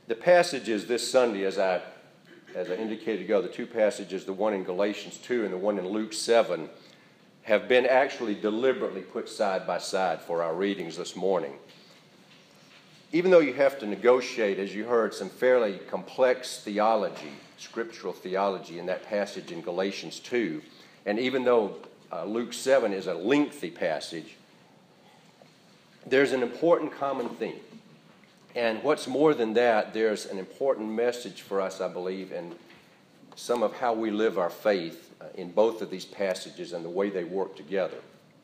The passages this Sunday, as I indicated ago, the two passages, the one in Galatians 2 and the one in Luke 7, have been actually deliberately put side by side for our readings this morning. Even though you have to negotiate, as you heard, some fairly complex theology, scriptural theology in that passage in Galatians 2, and even though Luke 7 is a lengthy passage, there's an important common theme. And what's more than that, there's an important message for us, I believe, in some of how we live our faith in both of these passages and the way they work together.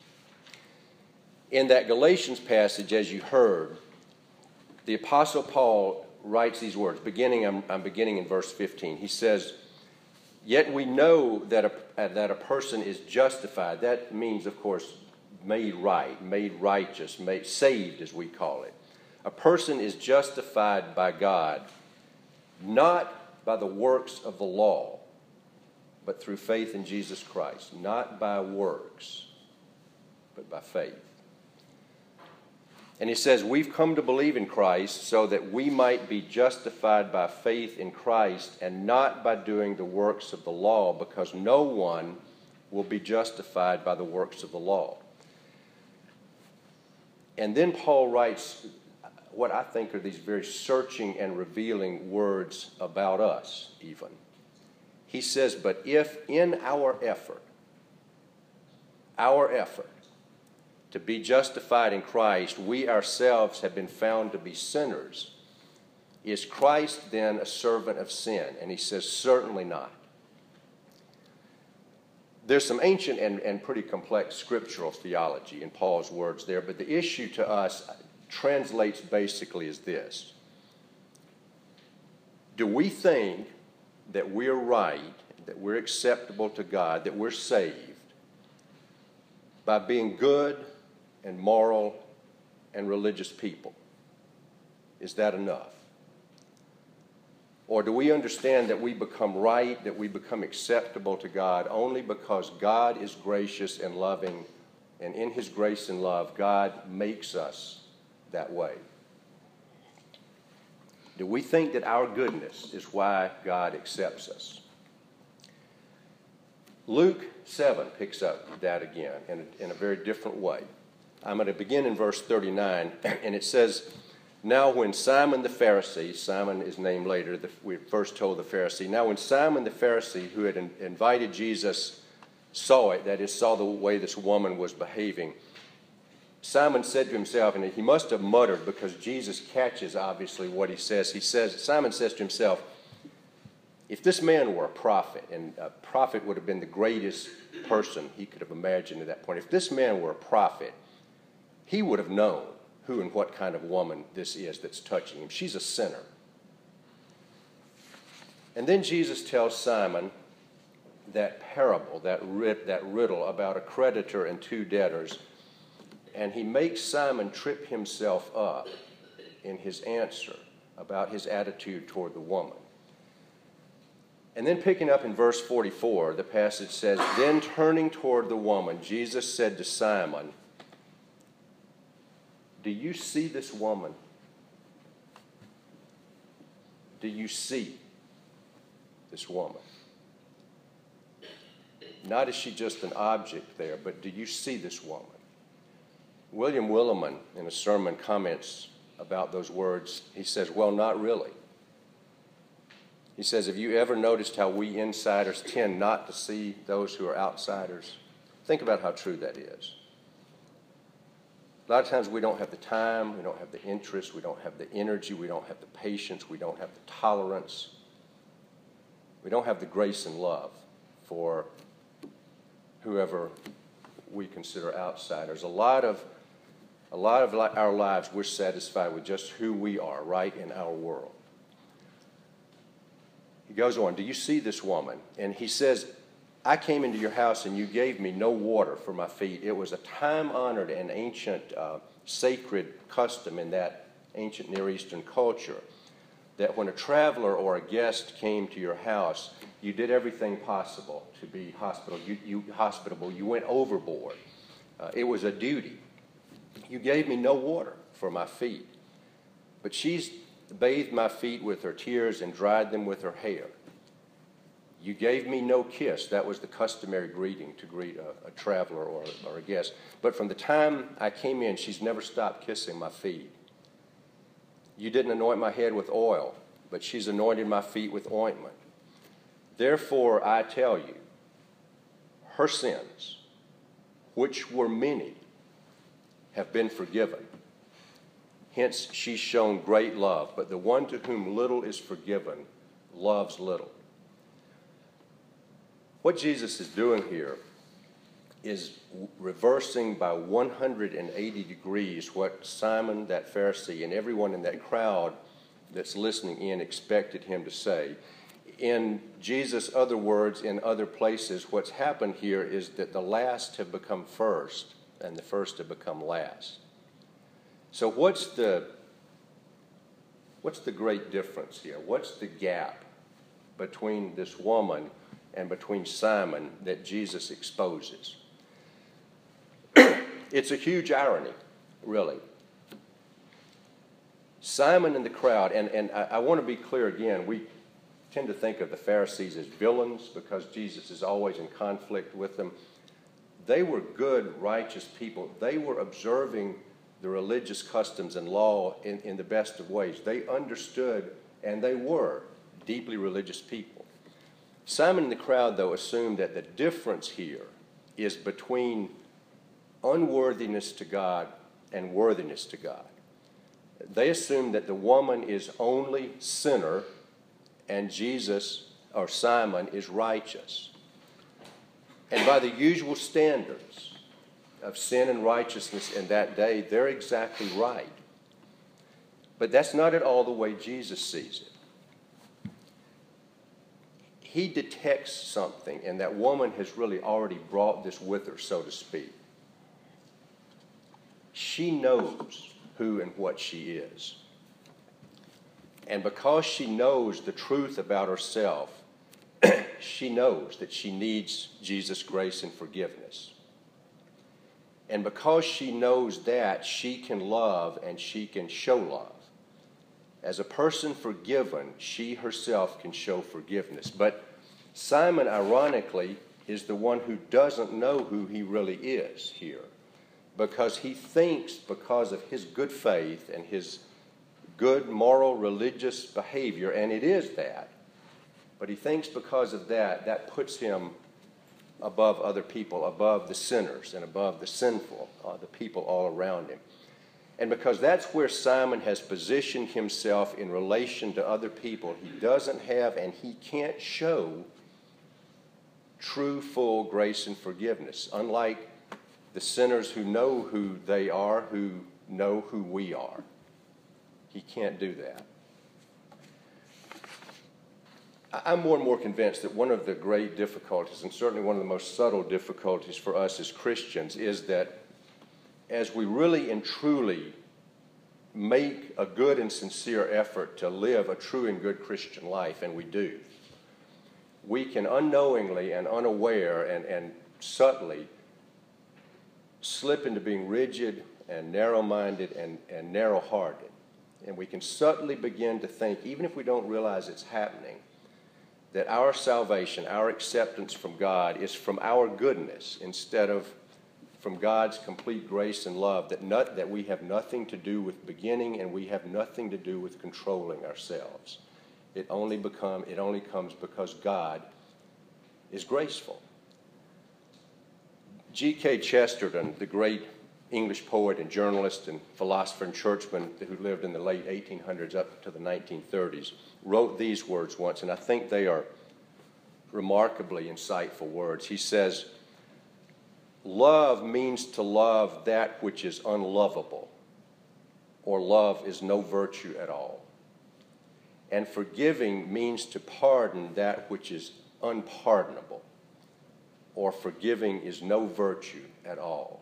In that Galatians passage, as you heard, the Apostle Paul writes these words, I'm beginning in verse 15. He says, "Yet we know that a person is justified." That means, of course, made right, made righteous, made saved, as we call it. A person is justified by God, not by the works of the law, but through faith in Jesus Christ. Not by works, but by faith. And he says, we've come to believe in Christ so that we might be justified by faith in Christ and not by doing the works of the law, because no one will be justified by the works of the law. And then Paul writes what I think are these very searching and revealing words about us, even. He says, but if in our effort to be justified in Christ, we ourselves have been found to be sinners, is Christ then a servant of sin? And he says, certainly not. There's some ancient and pretty complex scriptural theology in Paul's words there, but the issue to us translates basically as this. Do we think that we're right, that we're acceptable to God, that we're saved by being good and moral and religious people? Is that enough? Or do we understand that we become right, that we become acceptable to God only because God is gracious and loving, and in his grace and love, God makes us that way? Do we think that our goodness is why God accepts us? Luke 7 picks up that again in a very different way. I'm going to begin in verse 39, and it says, "Now when Simon the Pharisee," Simon is named later, we're first told the Pharisee, "Now when Simon the Pharisee, who had invited Jesus, saw it," that is, saw the way this woman was behaving, Simon said to himself, and he must have muttered because Jesus catches obviously what he says. Simon says to himself, if this man were a prophet, and a prophet would have been the greatest person he could have imagined at that point, if this man were a prophet, he would have known who and what kind of woman this is that's touching him. She's a sinner. And then Jesus tells Simon that parable, that riddle about a creditor and two debtors, and he makes Simon trip himself up in his answer about his attitude toward the woman. And then picking up in verse 44, the passage says, "Then turning toward the woman, Jesus said to Simon, 'Do you see this woman? Do you see this woman?'" Not is she just an object there, but do you see this woman? William Willimon, in a sermon, comments about those words. He says, well, not really. He says, have you ever noticed how we insiders tend not to see those who are outsiders? Think about how true that is. A lot of times we don't have the time, we don't have the interest, we don't have the energy, we don't have the patience, we don't have the tolerance. We don't have the grace and love for whoever we consider outsiders. A lot of our lives, we're satisfied with just who we are, right, in our world. He goes on, "Do you see this woman?" And he says, "I came into your house and you gave me no water for my feet." It was a time-honored and ancient sacred custom in that ancient Near Eastern culture that when a traveler or a guest came to your house, you did everything possible to be hospitable. You went overboard. It was a duty. "You gave me no water for my feet." But she's bathed my feet with her tears and dried them with her hair. You gave me no kiss. That was the customary greeting to greet a traveler or a guest. But from the time I came in, she's never stopped kissing my feet. You didn't anoint my head with oil, but she's anointed my feet with ointment. Therefore, I tell you, her sins, which were many, have been forgiven. Hence, she's shown great love. But the one to whom little is forgiven loves little. What Jesus is doing here is reversing by 180 degrees what Simon, that Pharisee, and everyone in that crowd that's listening in expected him to say. In Jesus' other words, in other places, what's happened here is that the last have become first and the first have become last. So what's the great difference here? What's the gap between this woman and between Simon that Jesus exposes? It's a huge irony, really. Simon and the crowd, and I want to be clear again, we tend to think of the Pharisees as villains because Jesus is always in conflict with them. They were good, righteous people. They were observing the religious customs and law in the best of ways. They understood, and they were deeply religious people. Simon and the crowd, though, assumed that the difference here is between unworthiness to God and worthiness to God. They assumed that the woman is only sinner and Jesus, or Simon, is righteous. And by the usual standards of sin and righteousness in that day, they're exactly right. But that's not at all the way Jesus sees it. He detects something, and that woman has really already brought this with her, so to speak. She knows who and what she is. And because she knows the truth about herself, she knows that she needs Jesus' grace and forgiveness. And because she knows that, she can love and she can show love. As a person forgiven, she herself can show forgiveness. But Simon, ironically, is the one who doesn't know who he really is here, because he thinks, because of his good faith and his good moral religious behavior, and it is that, but he thinks because of that, that puts him above other people, above the sinners and above the sinful, the people all around him. And because that's where Simon has positioned himself in relation to other people, he doesn't have and he can't show true, full grace and forgiveness, unlike the sinners who know who they are, who know who we are. He can't do that. I'm more and more convinced that one of the great difficulties, and certainly one of the most subtle difficulties for us as Christians, is that as we really and truly make a good and sincere effort to live a true and good Christian life, and we do, we can unknowingly and unaware and subtly slip into being rigid and narrow-minded and narrow-hearted. And we can subtly begin to think, even if we don't realize it's happening, that our salvation, our acceptance from God is from our goodness instead of from God's complete grace and love, that we have nothing to do with beginning and we have nothing to do with controlling ourselves. It only comes because God is graceful. G.K. Chesterton, the great English poet and journalist and philosopher and churchman who lived in the late 1800s up to the 1930s, wrote these words once, and I think they are remarkably insightful words. He says, "Love means to love that which is unlovable, or love is no virtue at all. And forgiving means to pardon that which is unpardonable, or forgiving is no virtue at all."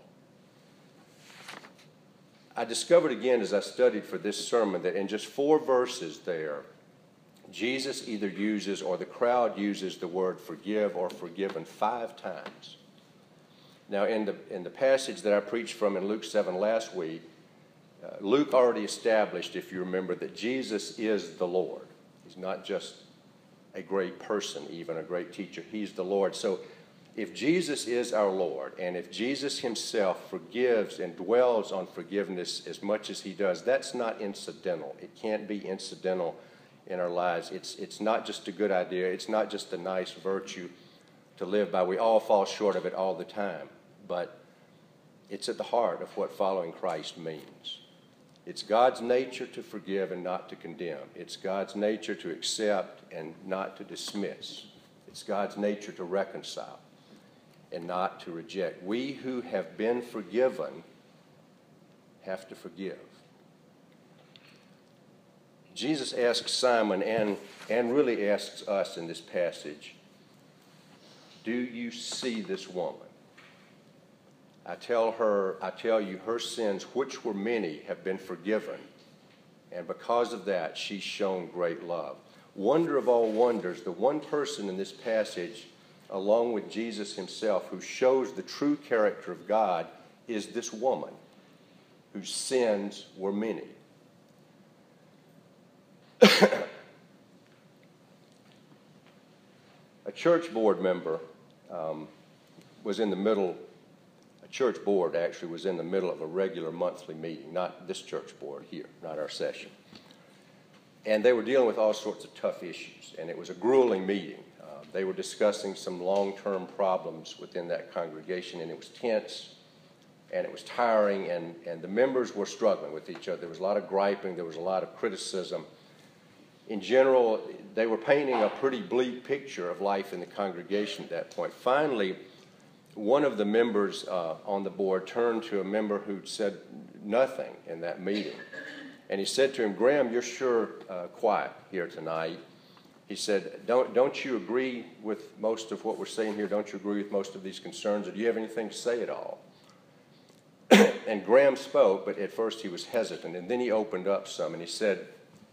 I discovered again as I studied for this sermon that in just 4 verses there, Jesus either uses or the crowd uses the word forgive or forgiven 5 times. Now in the passage that I preached from in Luke 7 last week, Luke already established, if you remember, that Jesus is the Lord. He's not just a great person, even a great teacher. He's the Lord. So if Jesus is our Lord, and if Jesus himself forgives and dwells on forgiveness as much as he does, that's not incidental. It can't be incidental in our lives. It's not just a good idea. It's not just a nice virtue to live by. We all fall short of it all the time, but it's at the heart of what following Christ means. It's God's nature to forgive and not to condemn. It's God's nature to accept and not to dismiss. It's God's nature to reconcile and not to reject. We who have been forgiven have to forgive. Jesus asks Simon and really asks us in this passage, do you see this woman? I tell you, her sins, which were many, have been forgiven. And because of that, she's shown great love. Wonder of all wonders, the one person in this passage, along with Jesus himself, who shows the true character of God, is this woman whose sins were many. A church board member church board actually was in the middle of a regular monthly meeting, not this church board here, not our session. And they were dealing with all sorts of tough issues, and it was a grueling meeting. They were discussing some long-term problems within that congregation, and it was tense, and it was tiring, and the members were struggling with each other. There was a lot of griping. There was a lot of criticism. In general, they were painting a pretty bleak picture of life in the congregation at that point. Finally, one of the members on the board turned to a member who'd said nothing in that meeting. And he said to him, Graham, you're sure quiet here tonight. He said, don't you agree with most of what we're saying here? Don't you agree with most of these concerns? Or do you have anything to say at all? And Graham spoke, but at first he was hesitant. And then he opened up some and he said,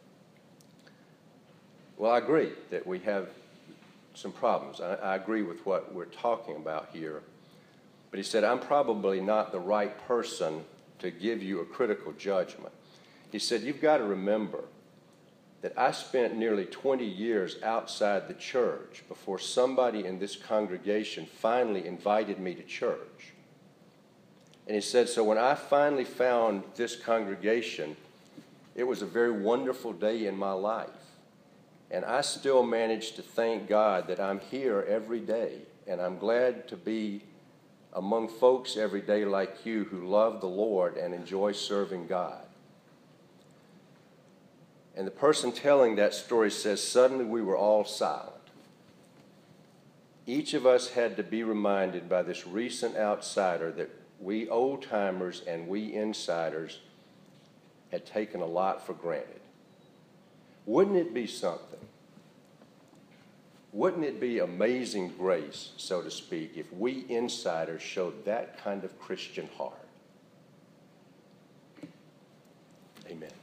well, I agree that we have some problems. I agree with what we're talking about here. But he said, I'm probably not the right person to give you a critical judgment. He said, you've got to remember that I spent nearly 20 years outside the church before somebody in this congregation finally invited me to church. And he said, so when I finally found this congregation, it was a very wonderful day in my life. And I still manage to thank God that I'm here every day, and I'm glad to be among folks every day like you who love the Lord and enjoy serving God. And the person telling that story says, suddenly we were all silent. Each of us had to be reminded by this recent outsider that we old-timers and we insiders had taken a lot for granted. Wouldn't it be something? Wouldn't it be amazing grace, so to speak, if we insiders showed that kind of Christian heart? Amen.